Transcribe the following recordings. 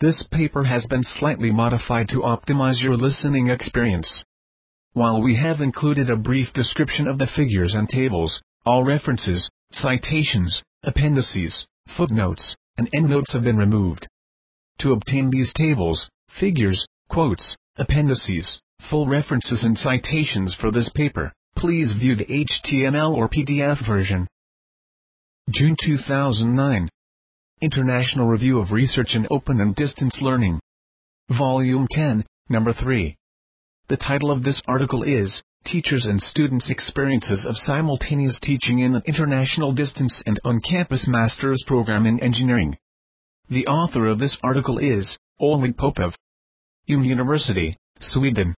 This paper has been slightly modified to optimize your listening experience. While we have included a brief description of the figures and tables, all references, citations, appendices, footnotes, and endnotes have been removed. To obtain these tables, figures, quotes, appendices, full references and citations for this paper, please view the HTML or PDF version. June 2009. International Review of Research in Open and Distance Learning. Volume 10, Number 3. The title of this article is, Teachers and Students' Experiences of Simultaneous Teaching in an International Distance and On-Campus Master's Program in Engineering. The author of this article is, Oleg Popov. Umeå University, Sweden.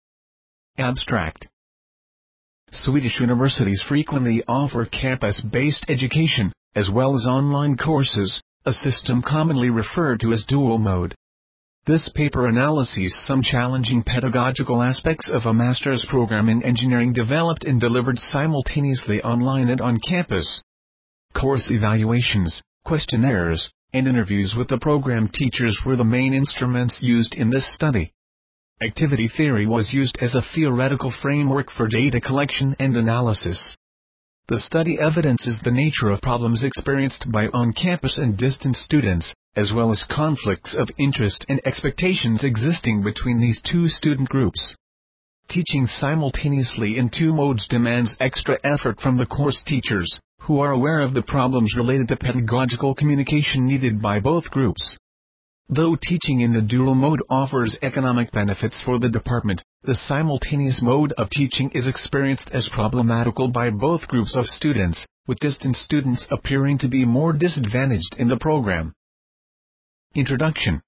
Abstract. Swedish universities frequently offer campus-based education, as well as online courses, a system commonly referred to as dual mode. This paper analyses some challenging pedagogical aspects of a master's program in engineering developed and delivered simultaneously online and on campus. Course evaluations, questionnaires, and interviews with the program teachers were the main instruments used in this study. Activity theory was used as a theoretical framework for data collection and analysis. The study evidences the nature of problems experienced by on-campus and distance students, as well as conflicts of interest and expectations existing between these two student groups. Teaching simultaneously in two modes demands extra effort from the course teachers, who are aware of the problems related to pedagogical communication needed by both groups. Though teaching in the dual mode offers economic benefits for the department, the simultaneous mode of teaching is experienced as problematical by both groups of students, with distance students appearing to be more disadvantaged in the program. Introduction.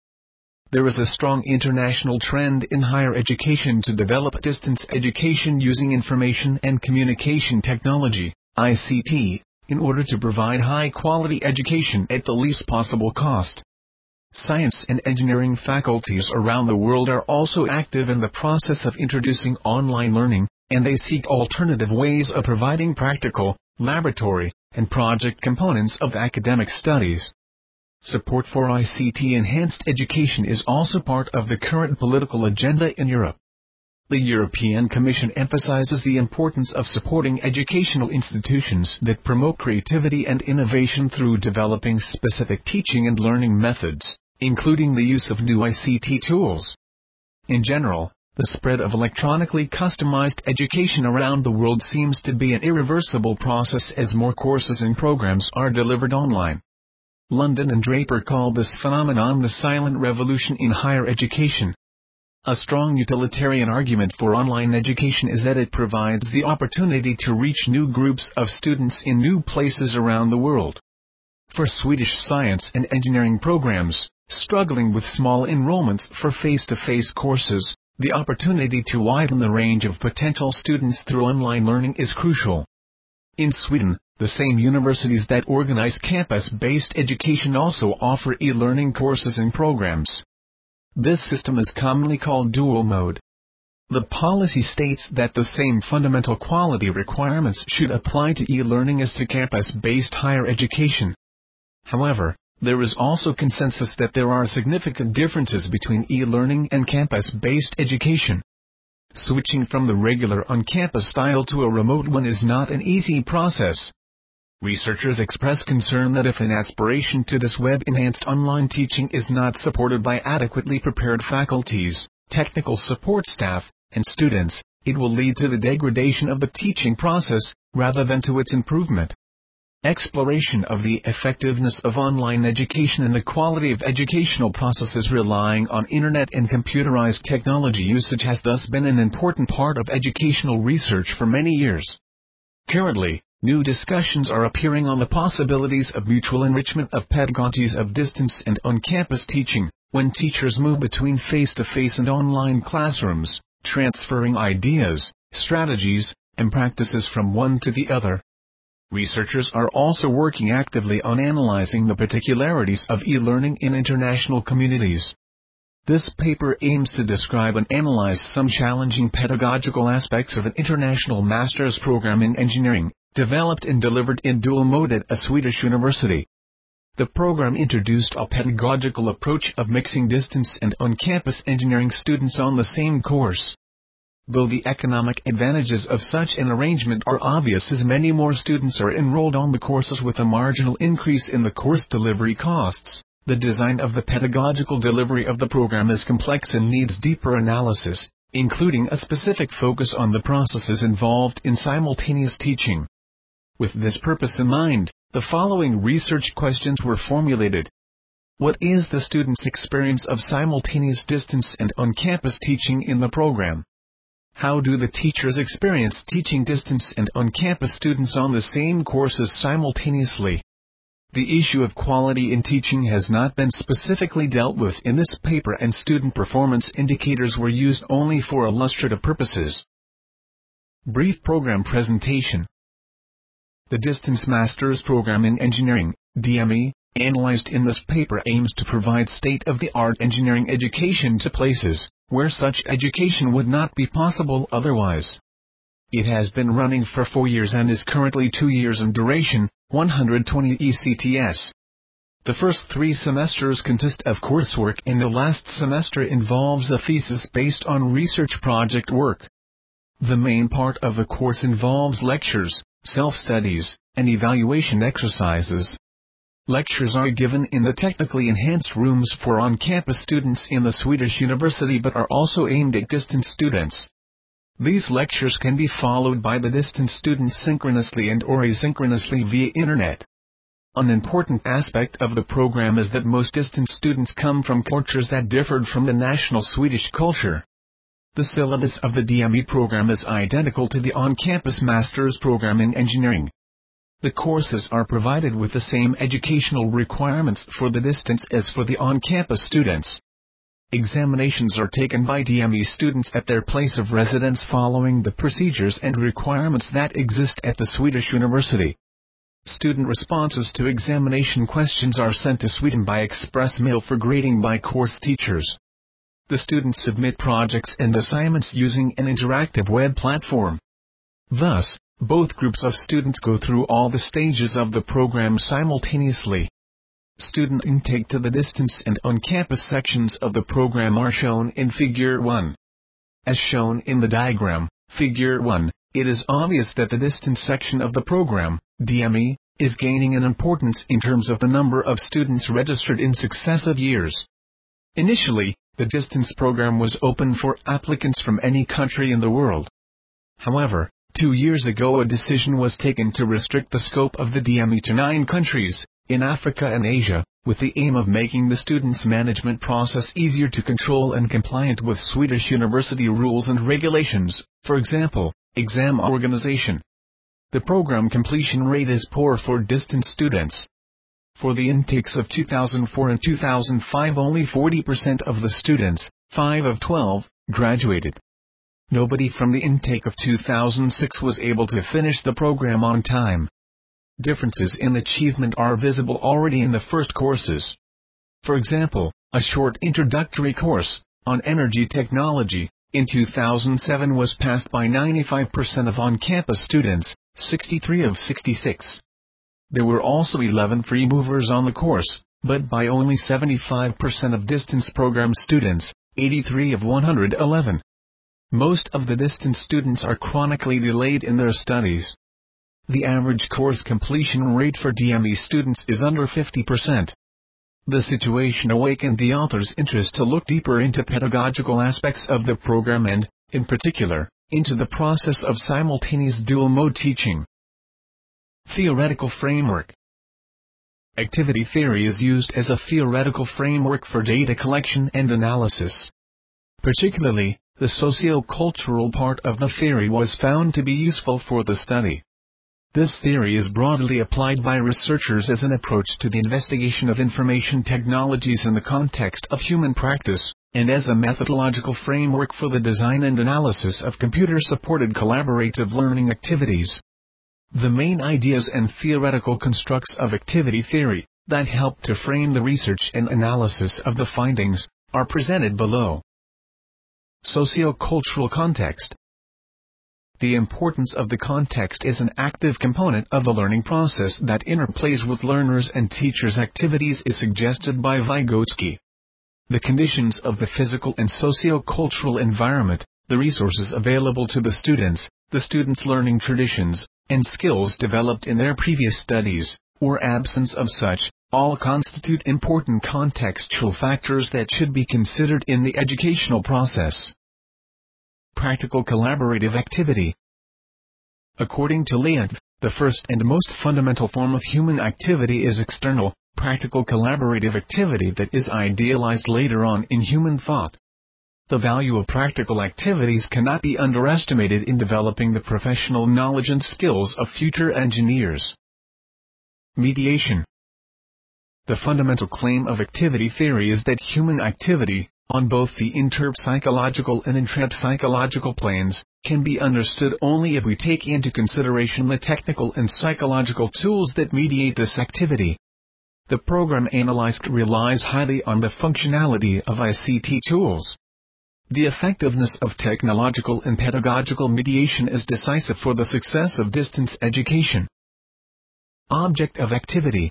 There is a strong international trend in higher education to develop distance education using information and communication technology, ICT, in order to provide high-quality education at the least possible cost. Science and engineering faculties around the world are also active in the process of introducing online learning, and they seek alternative ways of providing practical, laboratory, and project components of academic studies. Support for ICT-enhanced education is also part of the current political agenda in Europe. The European Commission emphasizes the importance of supporting educational institutions that promote creativity and innovation through developing specific teaching and learning methods, including the use of new ICT tools. In general, the spread of electronically customized education around the world seems to be an irreversible process as more courses and programs are delivered online. London and Draper call this phenomenon the silent revolution in higher education. A strong utilitarian argument for online education is that it provides the opportunity to reach new groups of students in new places around the world. For Swedish science and engineering programs, struggling with small enrollments for face-to-face courses, the opportunity to widen the range of potential students through online learning is crucial. In Sweden, the same universities that organize campus-based education also offer e-learning courses and programs. This system is commonly called dual mode. The policy states that the same fundamental quality requirements should apply to e-learning as to campus-based higher education. However, there is also consensus that there are significant differences between e-learning and campus-based education. Switching from the regular on-campus style to a remote one is not an easy process. Researchers express concern that if an aspiration to this web-enhanced online teaching is not supported by adequately prepared faculties, technical support staff, and students, it will lead to the degradation of the teaching process, rather than to its improvement. Exploration of the effectiveness of online education and the quality of educational processes relying on internet and computerized technology usage has thus been an important part of educational research for many years. Currently, new discussions are appearing on the possibilities of mutual enrichment of pedagogies of distance and on-campus teaching, when teachers move between face-to-face and online classrooms, transferring ideas, strategies, and practices from one to the other. Researchers are also working actively on analyzing the particularities of e-learning in international communities. This paper aims to describe and analyze some challenging pedagogical aspects of an international master's program in engineering, developed and delivered in dual mode at a Swedish university. The program introduced a pedagogical approach of mixing distance and on-campus engineering students on the same course. Though the economic advantages of such an arrangement are obvious, as many more students are enrolled on the courses with a marginal increase in the course delivery costs, the design of the pedagogical delivery of the program is complex and needs deeper analysis, including a specific focus on the processes involved in simultaneous teaching. With this purpose in mind, the following research questions were formulated. What is the student's experience of simultaneous distance and on-campus teaching in the program? How do the teachers experience teaching distance and on-campus students on the same courses simultaneously? The issue of quality in teaching has not been specifically dealt with in this paper, and student performance indicators were used only for illustrative purposes. Brief program presentation. The Distance Master's Program in Engineering, DME, analyzed in this paper aims to provide state-of-the-art engineering education to places where such education would not be possible otherwise. It has been running for 4 years and is currently 2 years in duration, 120 ECTS. The first 3 semesters consist of coursework, and the last semester involves a thesis based on research project work. The main part of the course involves lectures, self-studies, and evaluation exercises. Lectures are given in the technically enhanced rooms for on-campus students in the Swedish university, but are also aimed at distance students. These lectures can be followed by the distance students synchronously and or asynchronously via internet. An important aspect of the program is that most distance students come from cultures that differed from the national Swedish culture. The syllabus of the DME program is identical to the on-campus master's program in engineering. The courses are provided with the same educational requirements for the distance as for the on-campus students. Examinations are taken by DME students at their place of residence following the procedures and requirements that exist at the Swedish university. Student responses to examination questions are sent to Sweden by express mail for grading by course teachers. The students submit projects and assignments using an interactive web platform. Thus, both groups of students go through all the stages of the program simultaneously. Student intake to the distance and on-campus sections of the program are shown in Figure 1. As shown in the diagram, Figure 1, it is obvious that the distance section of the program, DME, is gaining in importance in terms of the number of students registered in successive years. Initially, the distance program was open for applicants from any country in the world. However, 2 years ago a decision was taken to restrict the scope of the DME to 9 countries, in Africa and Asia, with the aim of making the students' management process easier to control and compliant with Swedish university rules and regulations, for example, exam organization. The program completion rate is poor for distance students. For the intakes of 2004 and 2005, only 40% of the students, 5 of 12, graduated. Nobody from the intake of 2006 was able to finish the program on time. Differences in achievement are visible already in the first courses. For example, a short introductory course, on energy technology, in 2007 was passed by 95% of on-campus students, 63 of 66. There were also 11 free movers on the course, but by only 75% of distance program students, 83 of 111. Most of the distance students are chronically delayed in their studies. The average course completion rate for DME students is under 50%. The situation awakened the author's interest to look deeper into pedagogical aspects of the program and, in particular, into the process of simultaneous dual-mode teaching. Theoretical framework. Activity theory is used as a theoretical framework for data collection and analysis. Particularly, the socio-cultural part of the theory was found to be useful for the study. This theory is broadly applied by researchers as an approach to the investigation of information technologies in the context of human practice, and as a methodological framework for the design and analysis of computer-supported collaborative learning activities. The main ideas and theoretical constructs of activity theory, that help to frame the research and analysis of the findings, are presented below. Socio-cultural context. The importance of the context is an active component of the learning process that interplays with learners' and teachers' activities is suggested by Vygotsky. The conditions of the physical and socio-cultural environment, the resources available to the students' learning traditions, and skills developed in their previous studies, or absence of such, all constitute important contextual factors that should be considered in the educational process. Practical collaborative activity. According to Leontief, the first and most fundamental form of human activity is external, practical collaborative activity that is idealized later on in human thought. The value of practical activities cannot be underestimated in developing the professional knowledge and skills of future engineers. Mediation. The fundamental claim of activity theory is that human activity, on both the interpsychological and intrapsychological planes, can be understood only if we take into consideration the technical and psychological tools that mediate this activity. The program analyzed relies highly on the functionality of ICT tools. The effectiveness of technological and pedagogical mediation is decisive for the success of distance education. Object of activity.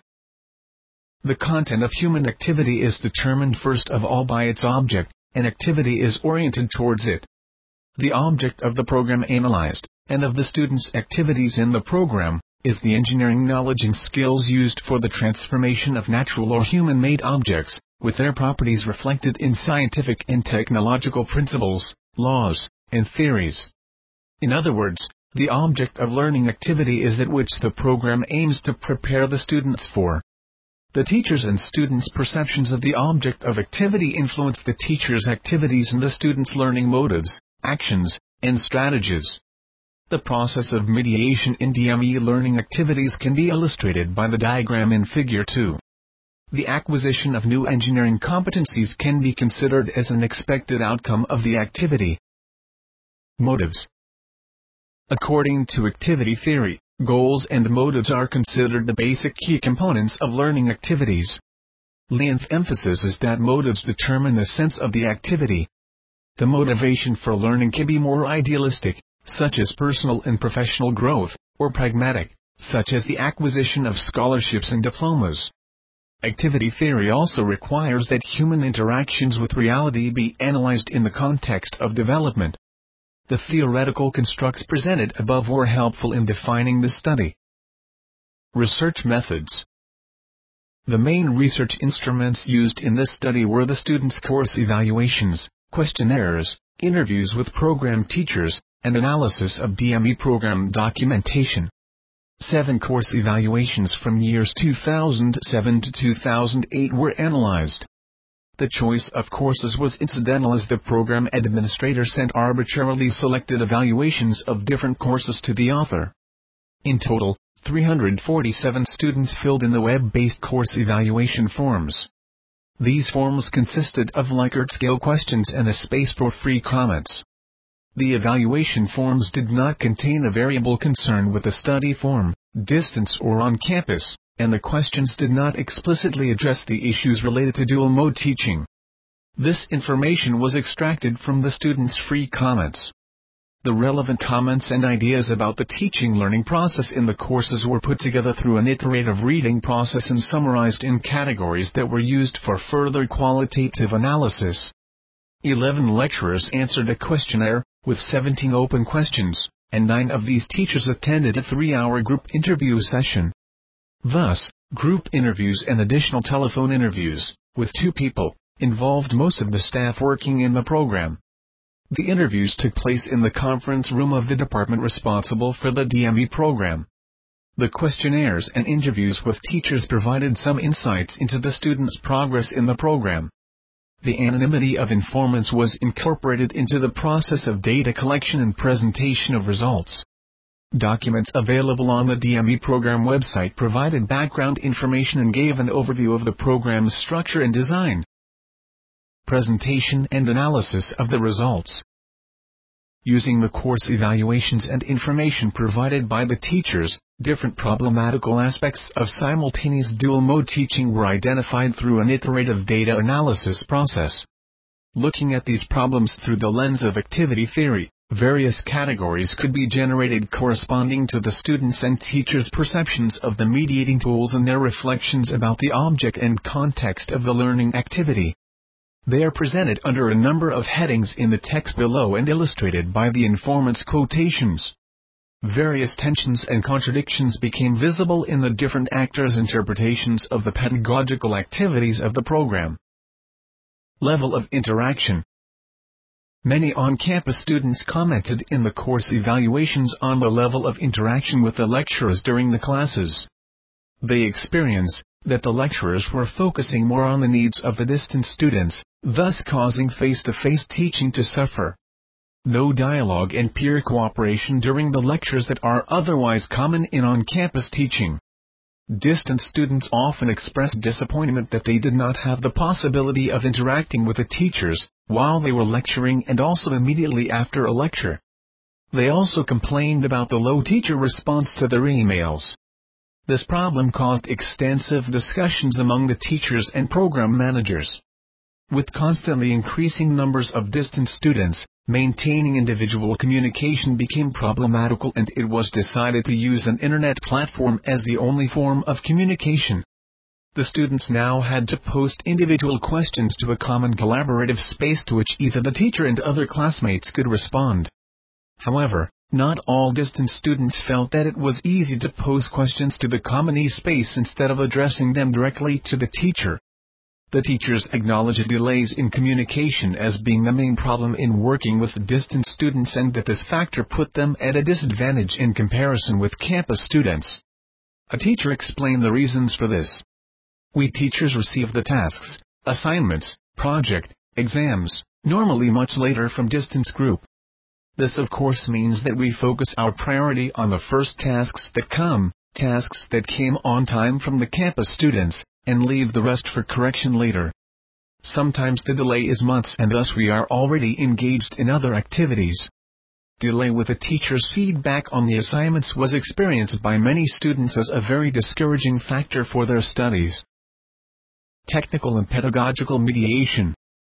The content of human activity is determined first of all by its object, and activity is oriented towards it. The object of the program analyzed, and of the students' activities in the program, is the engineering knowledge and skills used for the transformation of natural or human-made objects, with their properties reflected in scientific and technological principles, laws, and theories. In other words, the object of learning activity is that which the program aims to prepare the students for. The teachers' and students' perceptions of the object of activity influence the teacher's activities and the students' learning motives, actions, and strategies. The process of mediation in DME learning activities can be illustrated by the diagram in Figure 2. The acquisition of new engineering competencies can be considered as an expected outcome of the activity. Motives. According to activity theory, goals and motives are considered the basic key components of learning activities. Leontief's emphasis is that motives determine the sense of the activity. The motivation for learning can be more idealistic, such as personal and professional growth, or pragmatic, such as the acquisition of scholarships and diplomas. Activity theory also requires that human interactions with reality be analyzed in the context of development. The theoretical constructs presented above were helpful in defining the study. Research methods. The main research instruments used in this study were the students' course evaluations, questionnaires, interviews with program teachers, and analysis of DME program documentation. 7 course evaluations from years 2007 to 2008 were analyzed. The choice of courses was incidental as the program administrator sent arbitrarily selected evaluations of different courses to the author. In total, 347 students filled in the web-based course evaluation forms. These forms consisted of Likert scale questions and a space for free comments. The evaluation forms did not contain a variable concerned with the study form, distance or on campus, and the questions did not explicitly address the issues related to dual-mode teaching. This information was extracted from the students' free comments. The relevant comments and ideas about the teaching-learning process in the courses were put together through an iterative reading process and summarized in categories that were used for further qualitative analysis. 11 lecturers answered a questionnaire, with 17 open questions, and 9 of these teachers attended a 3-hour group interview session. Thus, group interviews and additional telephone interviews, with 2 people, involved most of the staff working in the program. The interviews took place in the conference room of the department responsible for the DME program. The questionnaires and interviews with teachers provided some insights into the students' progress in the program. The anonymity of informants was incorporated into the process of data collection and presentation of results. Documents available on the DME program website provided background information and gave an overview of the program's structure and design. Presentation and analysis of the results. Using the course evaluations and information provided by the teachers, different problematical aspects of simultaneous dual-mode teaching were identified through an iterative data analysis process. Looking at these problems through the lens of activity theory, Various categories could be generated corresponding to the students' and teachers' perceptions of the mediating tools and their reflections about the object and context of the learning activity. They are presented under a number of headings in the text below and illustrated by the informant's quotations. Various tensions and contradictions became visible in the different actors' interpretations of the pedagogical activities of the program. Level of interaction. Many on-campus students commented in the course evaluations on the level of interaction with the lecturers during the classes. They experienced that the lecturers were focusing more on the needs of the distant students, thus causing face-to-face teaching to suffer. No dialogue and peer cooperation during the lectures that are otherwise common in on-campus teaching. Distant students often expressed disappointment that they did not have the possibility of interacting with the teachers while they were lecturing and also immediately after a lecture. They also complained about the low teacher response to their emails. This problem caused extensive discussions among the teachers and program managers. With constantly increasing numbers of distant students, maintaining individual communication became problematical and it was decided to use an internet platform as the only form of communication. The students now had to post individual questions to a common collaborative space to which either the teacher and other classmates could respond. However, not all distant students felt that it was easy to post questions to the common e-space instead of addressing them directly to the teacher. The teachers acknowledged delays in communication as being the main problem in working with distant students and that this factor put them at a disadvantage in comparison with campus students. A teacher explained the reasons for this. We teachers receive the tasks, assignments, project, exams, normally much later from distance group. This of course means that we focus our priority on the first tasks that came on time from the campus students, and leave the rest for correction later. Sometimes the delay is months and thus we are already engaged in other activities. Delay with the teacher's feedback on the assignments was experienced by many students as a very discouraging factor for their studies. Technical and pedagogical mediation.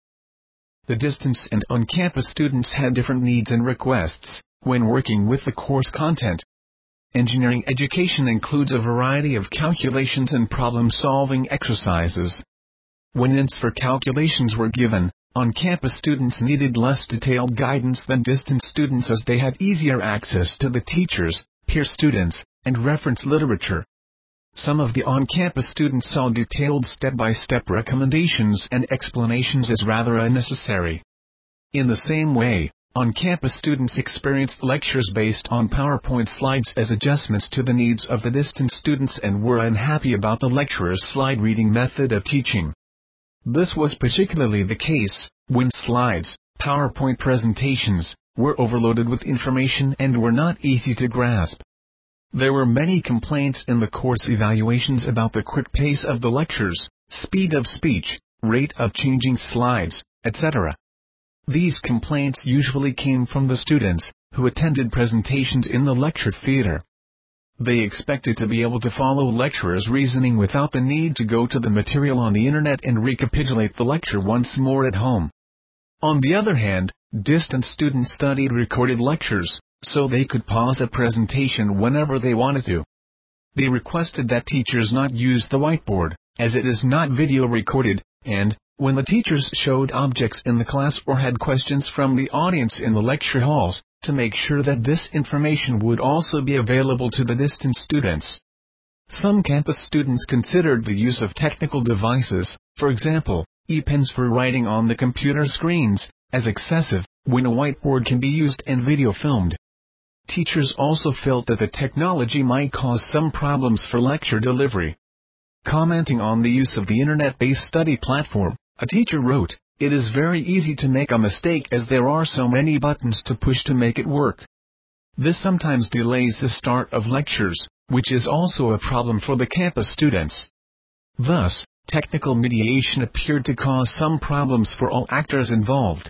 The distance and on-campus students had different needs and requests when working with the course content. Engineering education includes a variety of calculations and problem-solving exercises. When hints for calculations were given, on-campus students needed less detailed guidance than distant students as they had easier access to the teachers, peer students, and reference literature. Some of the on-campus students saw detailed step-by-step recommendations and explanations as rather unnecessary. In the same way, on-campus students experienced lectures based on PowerPoint slides as adjustments to the needs of the distant students and were unhappy about the lecturer's slide reading method of teaching. This was particularly the case when slides, PowerPoint presentations, were overloaded with information and were not easy to grasp. There were many complaints in the course evaluations about the quick pace of the lectures, speed of speech, rate of changing slides, etc. These complaints usually came from the students, who attended presentations in the lecture theater. They expected to be able to follow lecturers' reasoning without the need to go to the material on the internet and recapitulate the lecture once more at home. On the other hand, distant students studied recorded lectures, so they could pause a presentation whenever they wanted to. They requested that teachers not use the whiteboard, as it is not video recorded, and, when the teachers showed objects in the class or had questions from the audience in the lecture halls, to make sure that this information would also be available to the distant students. Some campus students considered the use of technical devices, for example, e-pens for writing on the computer screens, as excessive, when a whiteboard can be used and video filmed. Teachers also felt that the technology might cause some problems for lecture delivery. Commenting on the use of the internet-based study platform, a teacher wrote, "It is very easy to make a mistake as there are so many buttons to push to make it work. This sometimes delays the start of lectures, which is also a problem for the campus students." Thus, technical mediation appeared to cause some problems for all actors involved.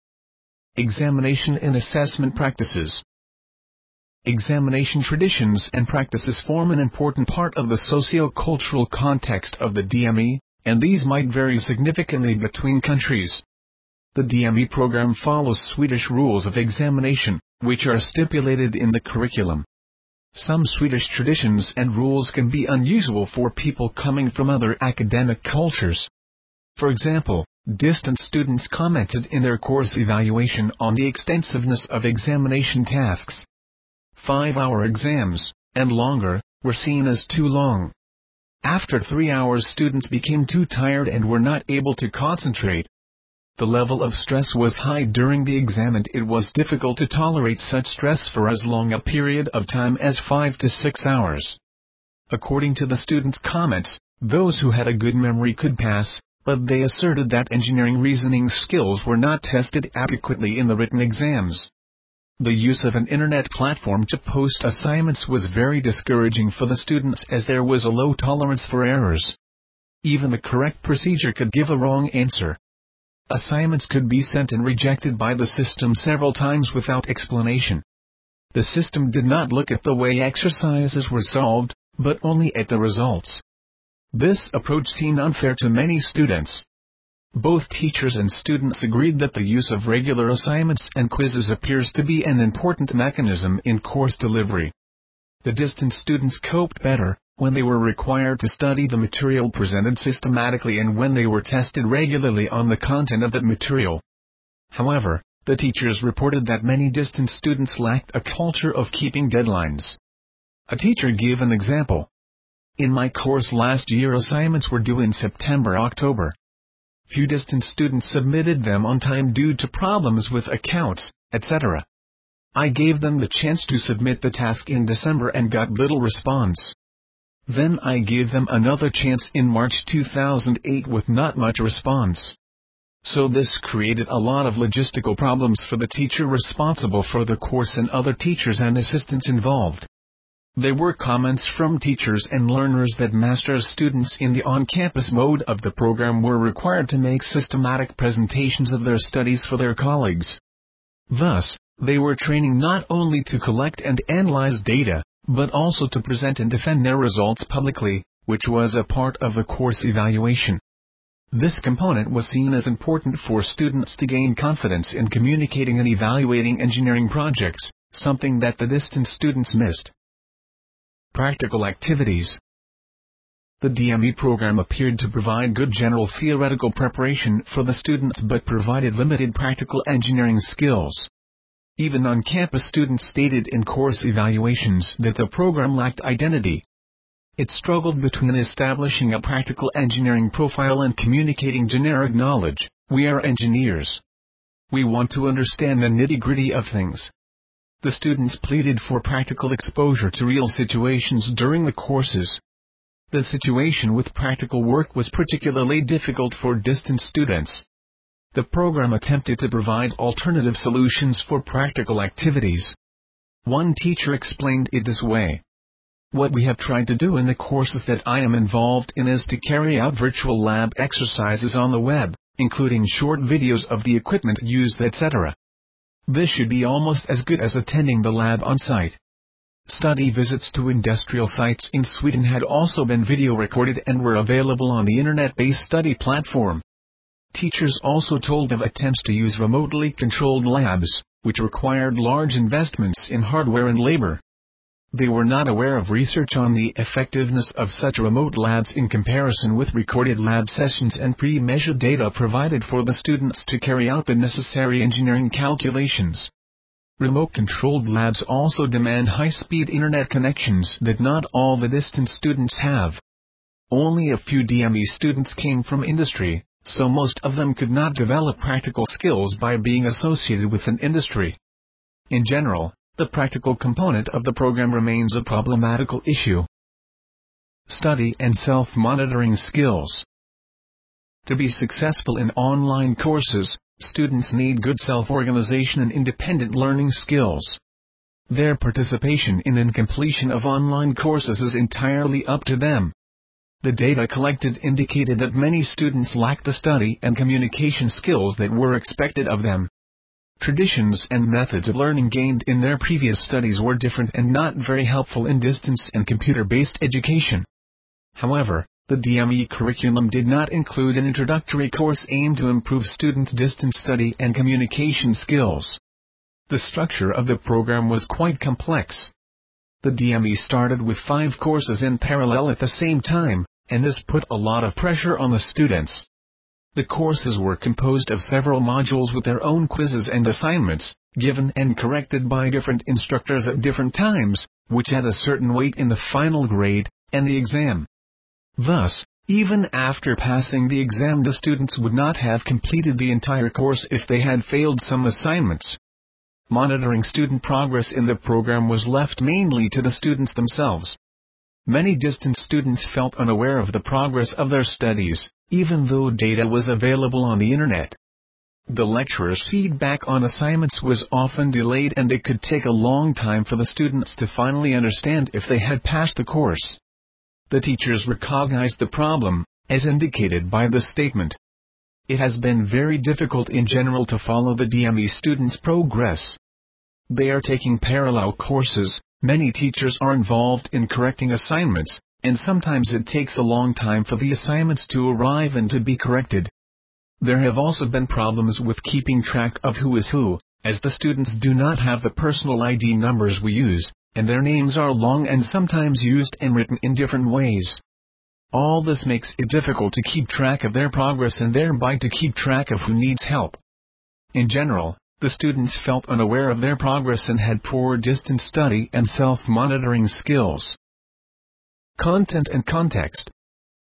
Examination and assessment practices. Examination traditions and practices form an important part of the socio-cultural context of the DME, and these might vary significantly between countries. The DME program follows Swedish rules of examination, which are stipulated in the curriculum. Some Swedish traditions and rules can be unusual for people coming from other academic cultures. For example, distance students commented in their course evaluation on the extensiveness of examination tasks. 5-hour exams, and longer, were seen as too long. After 3 hours, students became too tired and were not able to concentrate. The level of stress was high during the exam, and it was difficult to tolerate such stress for as long a period of time as 5 to 6 hours. According to the students' comments, those who had a good memory could pass, but they asserted that engineering reasoning skills were not tested adequately in the written exams. The use of an internet platform to post assignments was very discouraging for the students, as there was a low tolerance for errors. Even the correct procedure could give a wrong answer. Assignments could be sent and rejected by the system several times without explanation. The system did not look at the way exercises were solved, but only at the results. This approach seemed unfair to many students. Both teachers and students agreed that the use of regular assignments and quizzes appears to be an important mechanism in course delivery. The distance students coped better when they were required to study the material presented systematically and when they were tested regularly on the content of that material. However, the teachers reported that many distance students lacked a culture of keeping deadlines. A teacher gave an example. In my course last year, assignments were due in September-October. Few distance students submitted them on time due to problems with accounts, etc. I gave them the chance to submit the task in December and got little response. Then I gave them another chance in March 2008 with not much response. So this created a lot of logistical problems for the teacher responsible for the course and other teachers and assistants involved. There were comments from teachers and learners that master's students in the on-campus mode of the program were required to make systematic presentations of their studies for their colleagues. Thus, they were training not only to collect and analyze data, but also to present and defend their results publicly, which was a part of the course evaluation. This component was seen as important for students to gain confidence in communicating and evaluating engineering projects, something that the distance students missed. Practical activities. The DME program appeared to provide good general theoretical preparation for the students but provided limited practical engineering skills. Even on-campus students stated in course evaluations that the program lacked identity. It struggled between establishing a practical engineering profile and communicating generic knowledge. We are engineers. We want to understand the nitty-gritty of things. The students pleaded for practical exposure to real situations during the courses. The situation with practical work was particularly difficult for distance students. The program attempted to provide alternative solutions for practical activities. One teacher explained it this way. What we have tried to do in the courses that I am involved in is to carry out virtual lab exercises on the web, including short videos of the equipment used, etc. This should be almost as good as attending the lab on site. Study visits to industrial sites in Sweden had also been video recorded and were available on the internet-based study platform. Teachers also told of attempts to use remotely controlled labs, which required large investments in hardware and labor. They were not aware of research on the effectiveness of such remote labs in comparison with recorded lab sessions and pre-measured data provided for the students to carry out the necessary engineering calculations. Remote-controlled labs also demand high-speed internet connections that not all the distance students have. Only a few DME students came from industry, so most of them could not develop practical skills by being associated with an industry. In general, the practical component of the program remains a problematical issue. Study and self-monitoring skills. To be successful in online courses, students need good self-organization and independent learning skills. Their participation in and completion of online courses is entirely up to them. The data collected indicated that many students lack the study and communication skills that were expected of them. Traditions and methods of learning gained in their previous studies were different and not very helpful in distance and computer-based education. However, The DME curriculum did not include an introductory course aimed to improve student distance study and communication skills. The structure of the program was quite complex. The DME started with 5 courses in parallel at the same time, and this put a lot of pressure on the students. The courses were composed of several modules with their own quizzes and assignments, given and corrected by different instructors at different times, which had a certain weight in the final grade and the exam. Thus, even after passing the exam, the students would not have completed the entire course if they had failed some assignments. Monitoring student progress in the program was left mainly to the students themselves. Many distance students felt unaware of the progress of their studies, even though data was available on the internet. The lecturer's feedback on assignments was often delayed, and it could take a long time for the students to finally understand if they had passed the course. The teachers recognized the problem, as indicated by the statement. It has been very difficult in general to follow the DME students' progress. They are taking parallel courses, many teachers are involved in correcting assignments, and sometimes it takes a long time for the assignments to arrive and to be corrected. There have also been problems with keeping track of who is who, as the students do not have the personal ID numbers we use, and their names are long and sometimes used and written in different ways. All this makes it difficult to keep track of their progress and thereby to keep track of who needs help. In general, the students felt unaware of their progress and had poor distance study and self-monitoring skills. Content and context.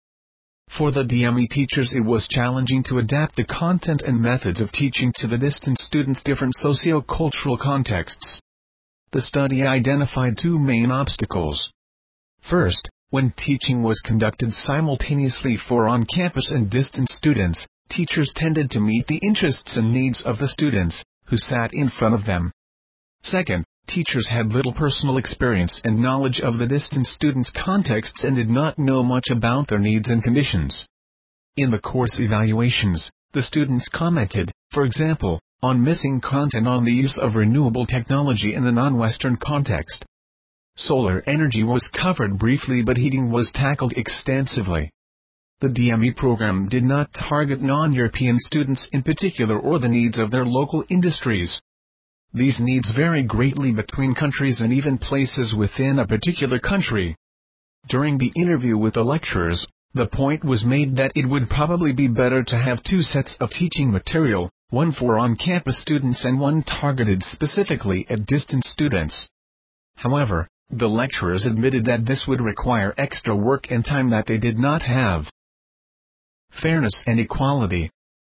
For the DME teachers, it was challenging to adapt the content and methods of teaching to the distance students' different socio-cultural contexts. The study identified 2 main obstacles. First, when teaching was conducted simultaneously for on-campus and distance students, teachers tended to meet the interests and needs of the students who sat in front of them. Second, teachers had little personal experience and knowledge of the distance students' contexts and did not know much about their needs and conditions. In the course evaluations, the students commented, for example, on missing content on the use of renewable technology in the non-Western context. Solar energy was covered briefly, but heating was tackled extensively. The DME program did not target non-European students in particular or the needs of their local industries. These needs vary greatly between countries and even places within a particular country. During the interview with the lecturers, the point was made that it would probably be better to have 2 sets of teaching material, one for on-campus students and one targeted specifically at distance students. However, the lecturers admitted that this would require extra work and time that they did not have. Fairness and equality.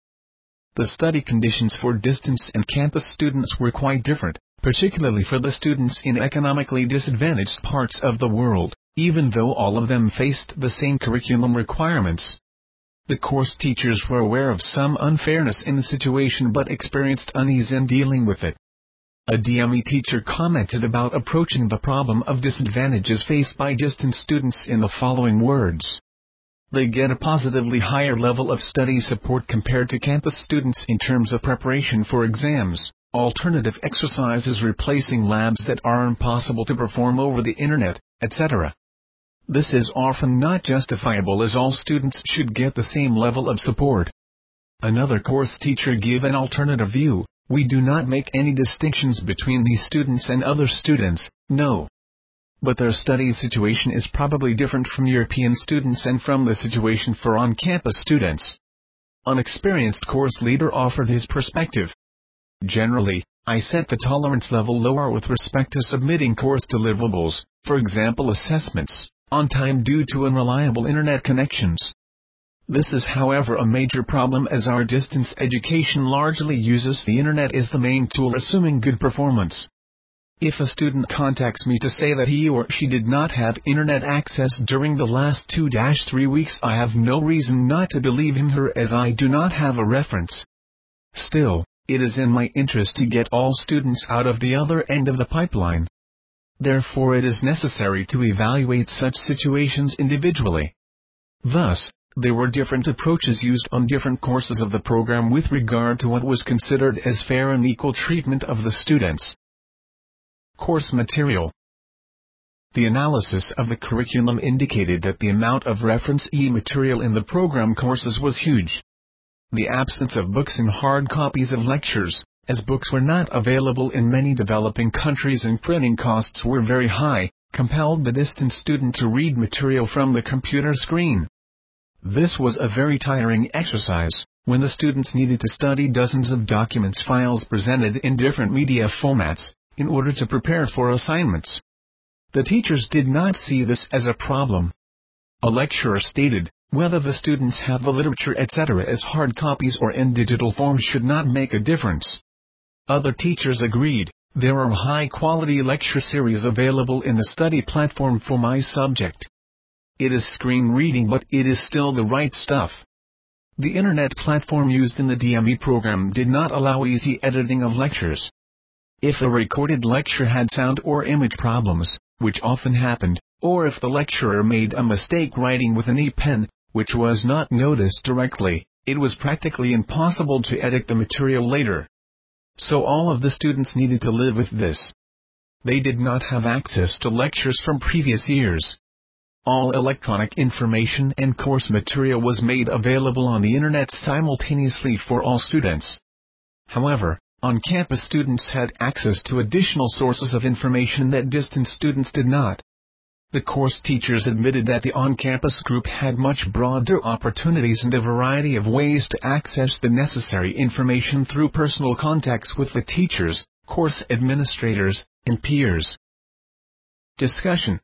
The study conditions for distance and campus students were quite different, particularly for the students in economically disadvantaged parts of the world, even though all of them faced the same curriculum requirements. The course teachers were aware of some unfairness in the situation but experienced unease in dealing with it. A DME teacher commented about approaching the problem of disadvantages faced by distance students in the following words. They get a positively higher level of study support compared to campus students in terms of preparation for exams, alternative exercises replacing labs that are impossible to perform over the internet, etc. This is often not justifiable, as all students should get the same level of support. Another course teacher gave an alternative view. We do not make any distinctions between these students and other students, no. But their study situation is probably different from European students and from the situation for on-campus students. An experienced course leader offered his perspective. Generally, I set the tolerance level lower with respect to submitting course deliverables, for example assessments, on time due to unreliable internet connections. This is however a major problem, as our distance education largely uses the internet as the main tool, assuming good performance. If a student contacts me to say that he or she did not have internet access during the last 2-3 weeks, I have no reason not to believe him or her, as I do not have a reference. Still, it is in my interest to get all students out of the other end of the pipeline. Therefore it is necessary to evaluate such situations individually. Thus, there were different approaches used on different courses of the program with regard to what was considered as fair and equal treatment of the students. Course material. The analysis of the curriculum indicated that the amount of reference material in the program courses was huge. The absence of books and hard copies of lectures, as books were not available in many developing countries and printing costs were very high, compelled the distance student to read material from the computer screen. This was a very tiring exercise, when the students needed to study dozens of documents files presented in different media formats, in order to prepare for assignments. The teachers did not see this as a problem. A lecturer stated, whether the students have the literature etc. as hard copies or in digital form should not make a difference. Other teachers agreed, there are high-quality lecture series available in the study platform for my subject. It is screen reading but it is still the right stuff. The internet platform used in the DME program did not allow easy editing of lectures. If a recorded lecture had sound or image problems, which often happened, or if the lecturer made a mistake writing with an e-pen, which was not noticed directly, it was practically impossible to edit the material later. So all of the students needed to live with this. They did not have access to lectures from previous years. All electronic information and course material was made available on the internet simultaneously for all students. However, on-campus students had access to additional sources of information that distance students did not. The course teachers admitted that the on-campus group had much broader opportunities and a variety of ways to access the necessary information through personal contacts with the teachers, course administrators, and peers. Discussion.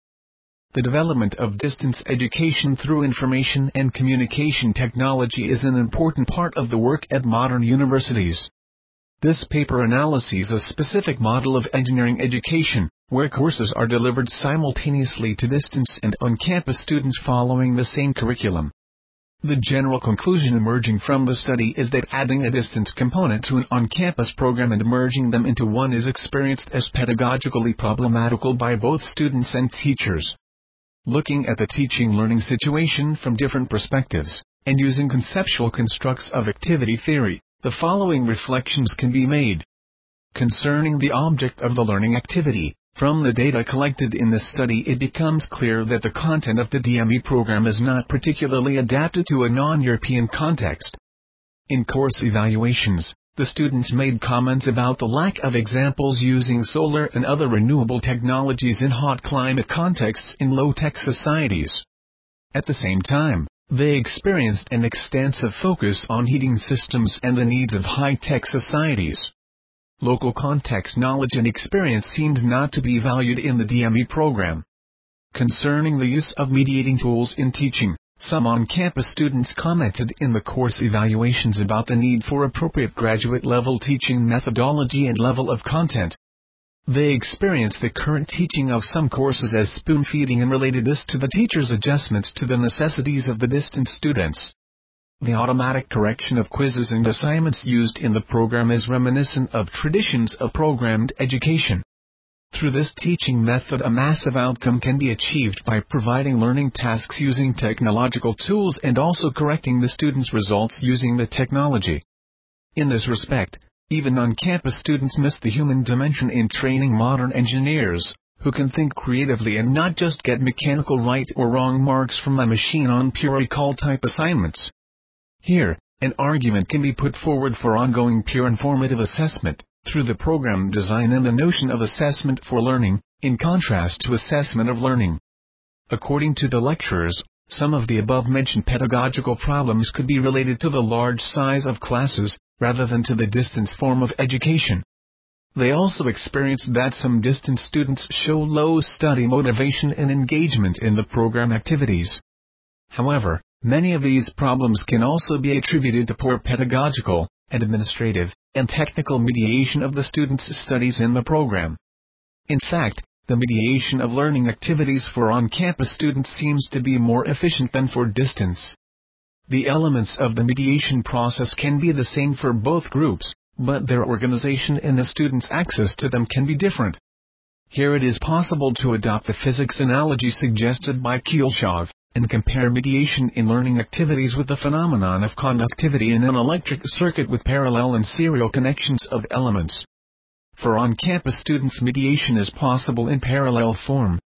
The development of distance education through information and communication technology is an important part of the work at modern universities. This paper analyses a specific model of engineering education, where courses are delivered simultaneously to distance and on-campus students following the same curriculum. The general conclusion emerging from the study is that adding a distance component to an on-campus program and merging them into one is experienced as pedagogically problematical by both students and teachers. Looking at the teaching-learning situation from different perspectives, and using conceptual constructs of activity theory, the following reflections can be made. Concerning the object of the learning activity, from the data collected in this study it becomes clear that the content of the DME program is not particularly adapted to a non-European context. In course evaluations, the students made comments about the lack of examples using solar and other renewable technologies in hot climate contexts in low-tech societies. At the same time, they experienced an extensive focus on heating systems and the needs of high-tech societies. Local context knowledge and experience seemed not to be valued in the DME program. Concerning the use of mediating tools in teaching, some on-campus students commented in the course evaluations about the need for appropriate graduate-level teaching methodology and level of content. They experienced the current teaching of some courses as spoon-feeding and related this to the teacher's adjustments to the necessities of the distance students. The automatic correction of quizzes and assignments used in the program is reminiscent of traditions of programmed education. Through this teaching method a massive outcome can be achieved by providing learning tasks using technological tools and also correcting the students' results using the technology. In this respect, even on-campus students miss the human dimension in training modern engineers, who can think creatively and not just get mechanical right or wrong marks from a machine on pure recall-type assignments. Here, an argument can be put forward for ongoing pure informative assessment, through the program design and the notion of assessment for learning, in contrast to assessment of learning. According to the lecturers, some of the above-mentioned pedagogical problems could be related to the large size of classes, rather than to the distance form of education. They also experienced that some distance students show low study motivation and engagement in the program activities. However, many of these problems can also be attributed to poor pedagogical, administrative, and technical mediation of the students' studies in the program. In fact, the mediation of learning activities for on-campus students seems to be more efficient than for distance. The elements of the mediation process can be the same for both groups, but their organization and the students' access to them can be different. Here it is possible to adopt the physics analogy suggested by Kuleshov, and compare mediation in learning activities with the phenomenon of conductivity in an electric circuit with parallel and serial connections of elements. For on-campus students mediation is possible in parallel form,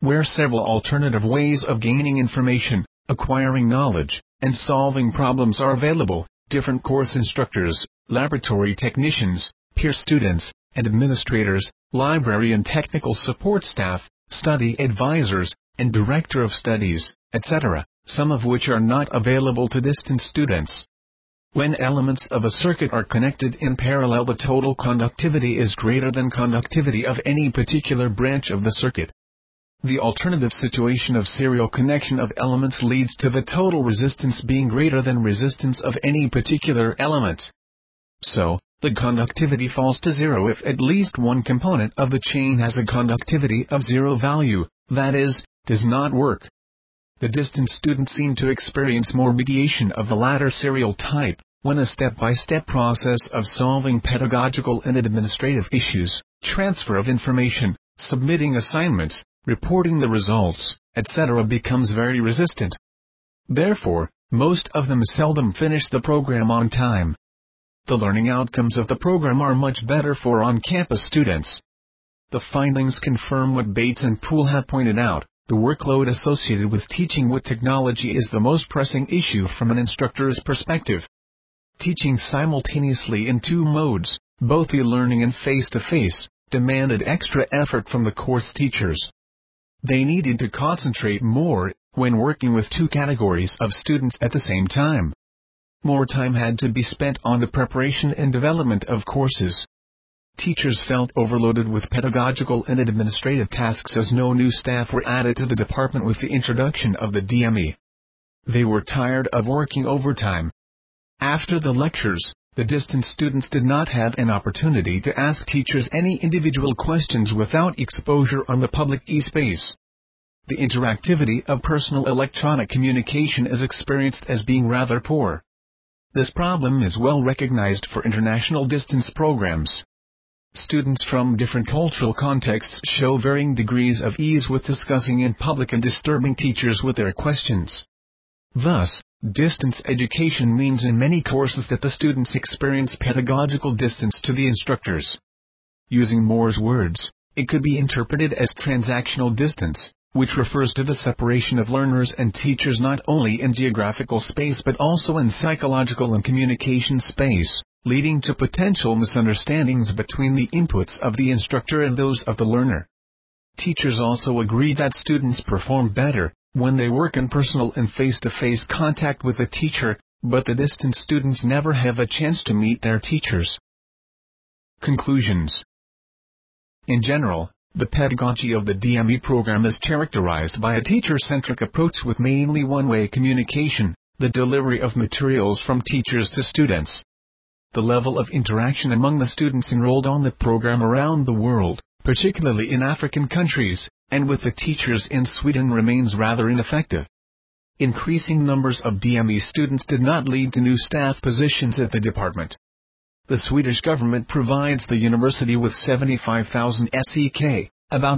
where several alternative ways of gaining information, acquiring knowledge, and solving problems are available. Different course instructors, laboratory technicians, peer students, and administrators, library and technical support staff, study advisors, and director of studies, etc., some of which are not available to distance students. When elements of a circuit are connected in parallel, the total conductivity is greater than conductivity of any particular branch of the circuit. The alternative situation of serial connection of elements leads to the total resistance being greater than resistance of any particular element. So, the conductivity falls to zero if at least one component of the chain has a conductivity of zero value, that is, does not work. The distance students seem to experience more mediation of the latter serial type, when a step-by-step process of solving pedagogical and administrative issues, transfer of information, submitting assignments, reporting the results, etc. becomes very resistant. Therefore, most of them seldom finish the program on time. The learning outcomes of the program are much better for on-campus students. The findings confirm what Bates and Poole have pointed out: the workload associated with teaching with technology is the most pressing issue from an instructor's perspective. Teaching simultaneously in two modes, both e-learning and face-to-face, demanded extra effort from the course teachers. They needed to concentrate more when working with two categories of students at the same time. More time had to be spent on the preparation and development of courses. Teachers felt overloaded with pedagogical and administrative tasks as no new staff were added to the department with the introduction of the DME. They were tired of working overtime. After the lectures, the distance students did not have an opportunity to ask teachers any individual questions without exposure on the public e-space. The interactivity of personal electronic communication is experienced as being rather poor. This problem is well recognized for international distance programs. Students from different cultural contexts show varying degrees of ease with discussing in public and disturbing teachers with their questions. Thus, distance education means in many courses that the students experience pedagogical distance to the instructors. Using Moore's words, it could be interpreted as transactional distance, which refers to the separation of learners and teachers not only in geographical space but also in psychological and communication space, leading to potential misunderstandings between the inputs of the instructor and those of the learner. Teachers also agree that students perform better when they work in personal and face-to-face contact with a teacher, but the distance students never have a chance to meet their teachers. Conclusions. In general, the pedagogy of the DME program is characterized by a teacher-centric approach with mainly one-way communication, the delivery of materials from teachers to students. The level of interaction among the students enrolled on the program around the world, particularly in African countries, and with the teachers in Sweden remains rather ineffective. Increasing numbers of DME students did not lead to new staff positions at the department. The Swedish government provides the university with 75,000 SEK, about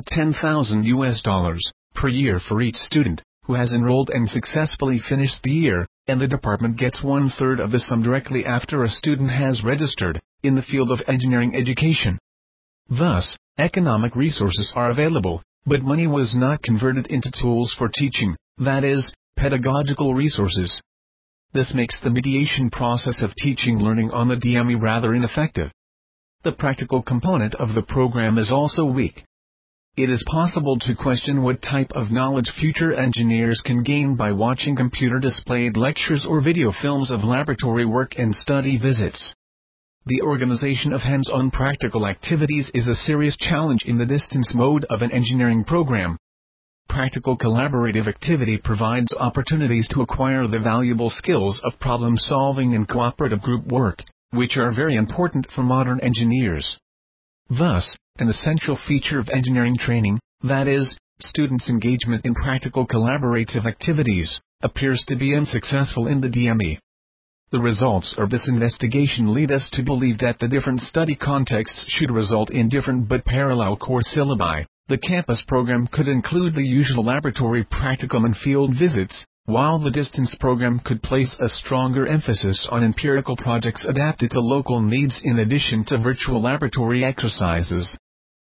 $10,000 per year for each student who has enrolled and successfully finished the year, and the department gets 1/3 of the sum directly after a student has registered in the field of engineering education. Thus, economic resources are available, but money was not converted into tools for teaching, that is, pedagogical resources. This makes the mediation process of teaching learning on the DME rather ineffective. The practical component of the program is also weak. It is possible to question what type of knowledge future engineers can gain by watching computer-displayed lectures or video films of laboratory work and study visits. The organization of hands-on practical activities is a serious challenge in the distance mode of an engineering program. Practical collaborative activity provides opportunities to acquire the valuable skills of problem-solving and cooperative group work, which are very important for modern engineers. Thus, an essential feature of engineering training, that is, students' engagement in practical collaborative activities, appears to be unsuccessful in the DME. The results of this investigation lead us to believe that the different study contexts should result in different but parallel course syllabi. The campus program could include the usual laboratory practicum and field visits, while the distance program could place a stronger emphasis on empirical projects adapted to local needs in addition to virtual laboratory exercises.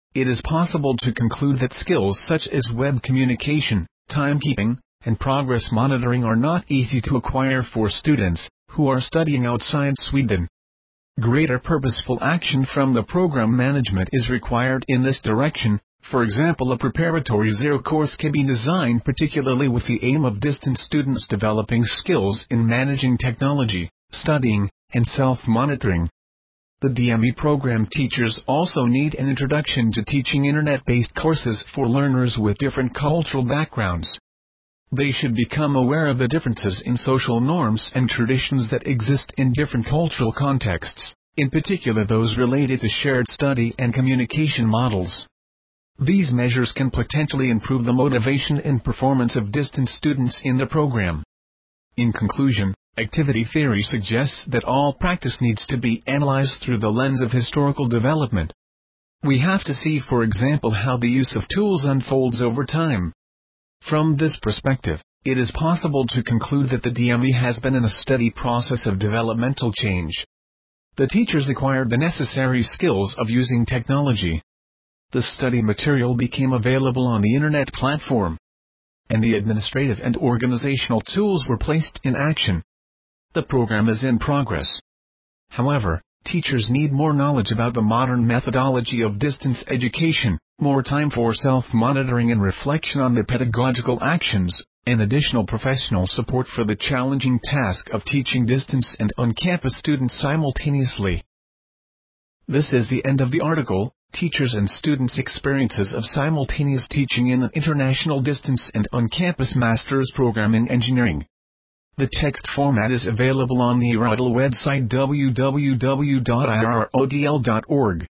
it is possible to conclude that skills such as web communication, timekeeping, and progress monitoring are not easy to acquire for students who are studying outside Sweden. Greater purposeful action from the program management is required in this direction. For example, a preparatory zero course can be designed particularly with the aim of distance students developing skills in managing technology, studying, and self-monitoring. The DME program teachers also need an introduction to teaching internet-based courses for learners with different cultural backgrounds. They should become aware of the differences in social norms and traditions that exist in different cultural contexts, in particular those related to shared study and communication models. These measures can potentially improve the motivation and performance of distance students in the program. In conclusion, activity theory suggests that all practice needs to be analyzed through the lens of historical development. We have to see, for example, how the use of tools unfolds over time. From this perspective, it is possible to conclude that the DME has been in a steady process of developmental change. The teachers acquired the necessary skills of using technology. The study material became available on the Internet platform, and the administrative and organizational tools were placed in action. The program is in progress. However, teachers need more knowledge about the modern methodology of distance education, more time for self-monitoring and reflection on the pedagogical actions, and additional professional support for the challenging task of teaching distance and on-campus students simultaneously. This is the end of the article, Teachers and Students' Experiences of Simultaneous Teaching in an International Distance and On-Campus Master's Program in Engineering. The text format is available on the IRODL website www.irodl.org.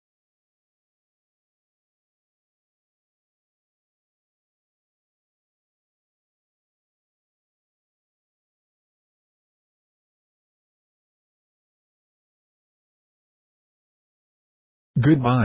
Goodbye.